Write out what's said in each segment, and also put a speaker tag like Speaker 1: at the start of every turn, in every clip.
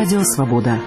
Speaker 1: Радио «Свобода».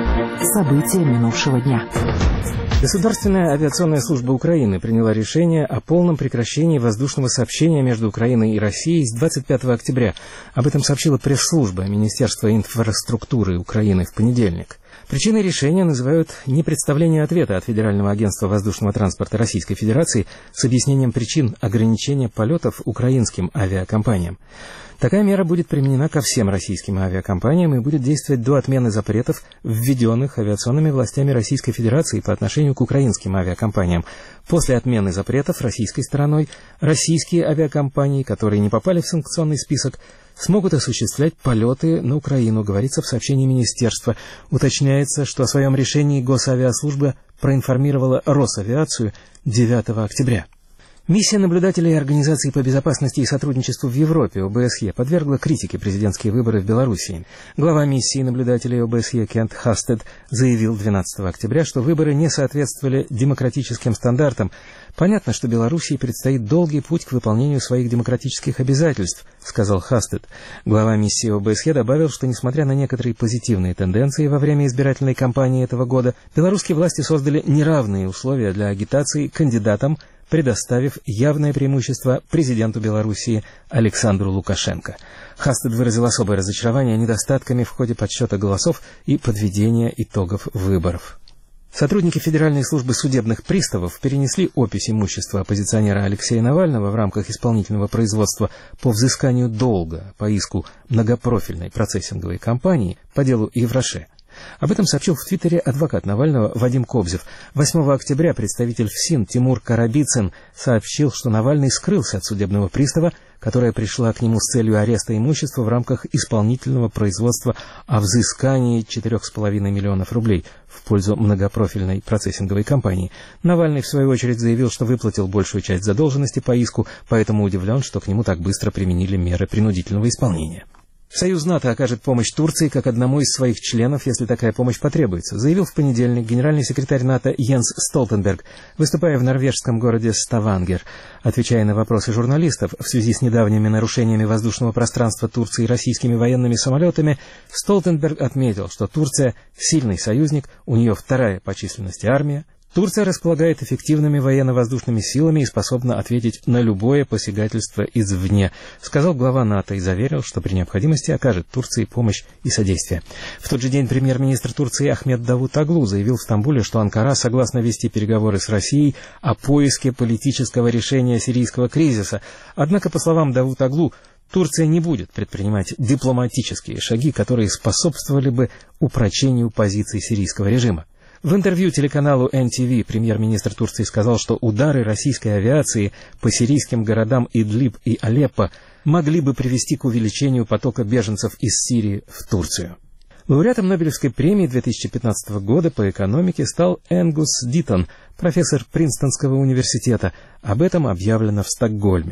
Speaker 1: События минувшего дня.
Speaker 2: Государственная авиационная служба Украины приняла решение о полном прекращении воздушного сообщения между Украиной и Россией с 25 октября. Об этом сообщила пресс-служба Министерства инфраструктуры Украины в понедельник. Причиной решения называют непредставление ответа от Федерального агентства воздушного транспорта Российской Федерации с объяснением причин ограничения полетов украинским авиакомпаниям. Такая мера будет применена ко всем российским авиакомпаниям и будет действовать до отмены запретов, введенных авиационными властями Российской Федерации по отношению к украинским авиакомпаниям. После отмены запретов российской стороной российские авиакомпании, которые не попали в санкционный список, смогут осуществлять полеты на Украину, говорится в сообщении министерства. Уточняется, что о своем решении Госавиаслужба проинформировала Росавиацию 9 октября. Миссия наблюдателей Организации по безопасности и сотрудничеству в Европе, ОБСЕ, подвергла критике президентские выборы в Белоруссии. Глава миссии наблюдателей ОБСЕ Кент Хастед заявил 12 октября, что выборы не соответствовали демократическим стандартам. «Понятно, что Белоруссии предстоит долгий путь к выполнению своих демократических обязательств», — сказал Хастед. Глава миссии ОБСЕ добавил, что, несмотря на некоторые позитивные тенденции во время избирательной кампании этого года, белорусские власти создали неравные условия для агитации кандидатам, предоставив явное преимущество президенту Белоруссии Александру Лукашенко. Хастед выразил особое разочарование недостатками в ходе подсчета голосов и подведения итогов выборов. Сотрудники Федеральной службы судебных приставов перенесли опись имущества оппозиционера Алексея Навального в рамках исполнительного производства по взысканию долга по иску многопрофильной процессинговой компании по делу Евроше. Об этом сообщил в Твиттере адвокат Навального Вадим Кобзев. 8 октября представитель ФСИН Тимур Карабицын сообщил, что Навальный скрылся от судебного пристава, которая пришла к нему с целью ареста имущества в рамках исполнительного производства о взыскании 4,5 миллионов рублей в пользу многопрофильной процессинговой компании. Навальный, в свою очередь, заявил, что выплатил большую часть задолженности по иску, поэтому удивлен, что к нему так быстро применили меры принудительного исполнения. Союз НАТО окажет помощь Турции как одному из своих членов, если такая помощь потребуется, заявил в понедельник генеральный секретарь НАТО Йенс Столтенберг, выступая в норвежском городе Ставангер. Отвечая на вопросы журналистов в связи с недавними нарушениями воздушного пространства Турции российскими военными самолетами, Столтенберг отметил, что Турция – сильный союзник, у нее вторая по численности армия. Турция располагает эффективными военно-воздушными силами и способна ответить на любое посягательство извне, сказал глава НАТО и заверил, что при необходимости окажет Турции помощь и содействие. В тот же день премьер-министр Турции Ахмед Давутоглу заявил в Стамбуле, что Анкара согласна вести переговоры с Россией о поиске политического решения сирийского кризиса. Однако, по словам Давутоглу, Турция не будет предпринимать дипломатические шаги, которые способствовали бы упрочению позиций сирийского режима. В интервью телеканалу NTV премьер-министр Турции сказал, что удары российской авиации по сирийским городам Идлиб и Алеппо могли бы привести к увеличению потока беженцев из Сирии в Турцию. Лауреатом Нобелевской премии 2015 года по экономике стал Энгус Дитон, профессор Принстонского университета. Об этом объявлено в Стокгольме.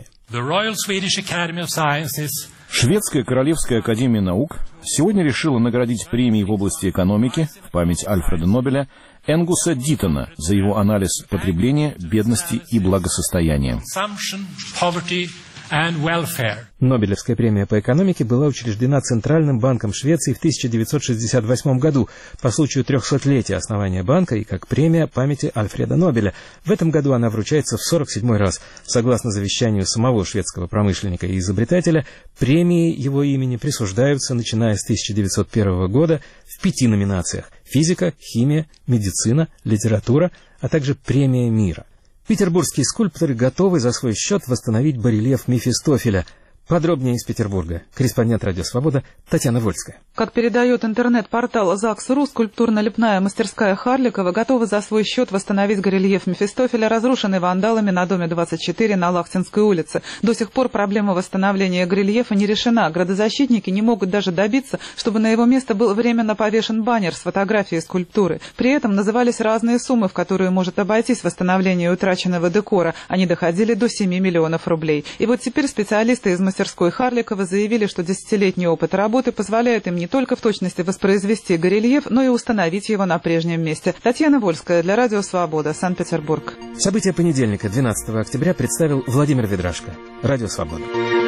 Speaker 3: Шведская Королевская академия наук сегодня решила наградить премией в области экономики в память Альфреда Нобеля Энгуса Дитона за его анализ потребления, бедности и благосостояния.
Speaker 2: Нобелевская премия по экономике была учреждена Центральным банком Швеции в 1968 году по случаю 300-летия основания банка и как премия памяти Альфреда Нобеля. В этом году она вручается в 47-й раз. Согласно завещанию самого шведского промышленника и изобретателя, премии его имени присуждаются, начиная с 1901 года, в 5 номинациях: физика, химия, медицина, литература, а также премия мира. Петербургские скульпторы готовы за свой счет восстановить барельеф Мефистофеля. Подробнее из Петербурга. Корреспондент «Радио Свобода» Татьяна Вольская.
Speaker 4: Как передает интернет-портал ЗАГС.ру, скульптурно-лепная мастерская Харликова готова за свой счет восстановить горельеф Мефистофеля, разрушенный вандалами на доме 24 на Лахтинской улице. До сих пор проблема восстановления горельефа не решена. Градозащитники не могут даже добиться, чтобы на его место был временно повешен баннер с фотографией скульптуры. При этом назывались разные суммы, в которые может обойтись восстановление утраченного декора. Они доходили до 7 миллионов рублей. И вот теперь специалисты из мастерской Харликова заявили, что 10-летний опыт работы позволяет им не только в точности воспроизвести горельеф, но и установить его на прежнем месте. Татьяна Вольская для Радио Свобода, Санкт-Петербург.
Speaker 2: События понедельника, 12 октября, представил Владимир Ведрашко. Радио Свобода.